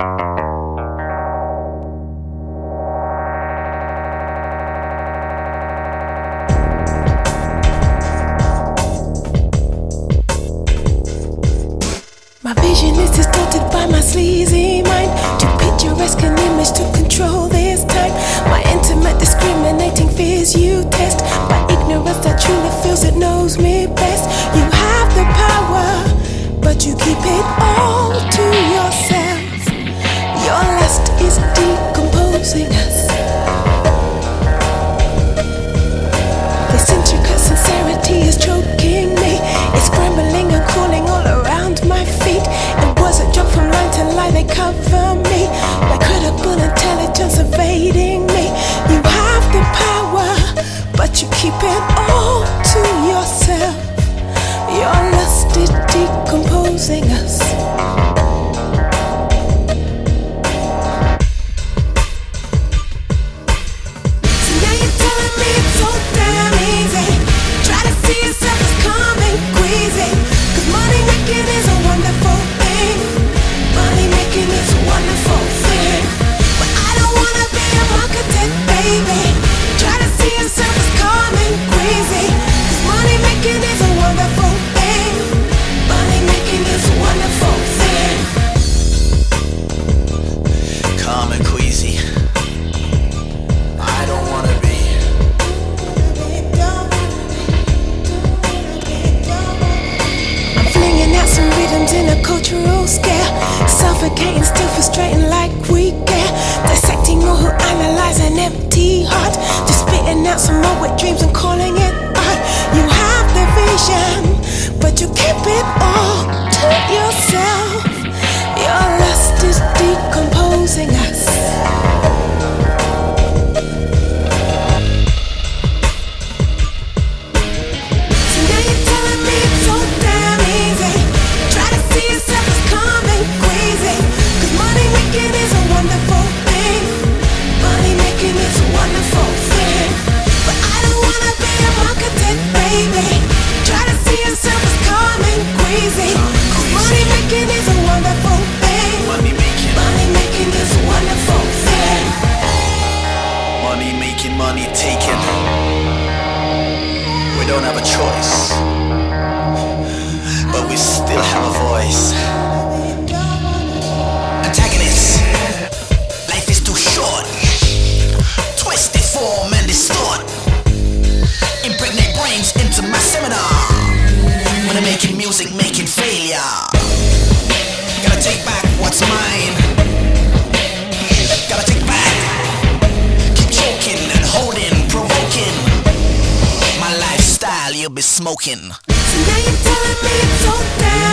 My vision is distorted by my sleazy mind. Too picturesque an image to control this time. My intimate discriminating fears you test. My ignorance that truly feels it knows me best. You have the power, but you keep it all to yourself. Your lust is decomposing us. This intricate sincerity is choking me. It's scrambling and crawling all around my feet. It was a jump from line to line, they cover me. My credible intelligence evading me. You have the power, but you keep it all to yourself. Your lust is decomposing us. So now you're telling me it's so damn easy. Try to see yourself as calm and queasy. 'Cause money making is a wonderful thing. Money making is a wonderful thing. But I don't wanna be a marketed baby. Try to see yourself as calm and queasy. 'Cause money making is a wonderful thing. Money making is a wonderful thing. Calm and queasy. I don't wanna be. I'm flinging out some rhythms in a cultural scare. Suffocating, still frustrating like we care. Dissecting all who analyze an empty heart. Just spitting out some more wet dreams and calling it art. You have the vision, but you keep it all to yourself. Your lust is decomposing us. So now you're telling me it's so damn easy. Try to see yourself as calm and queasy. 'Cause money making is a wonderful thing. Money making is a wonderful thing. But I don't wanna be a marketed baby. Try to see yourself as calm and queasy. 'Cause money making is a wonderful thing. Money making is a wonderful thing. money making, money taking. We don't have a choice, but we still have a voice. Antagonist, life is too short. Twist, deform and distort. Impregnate brains into my seminar. When I'm making music, making failure. Gotta take back what's mine. Gotta take back. Keep choking and holding, provoking. My lifestyle, you'll be smoking. So now you're telling me it's so damn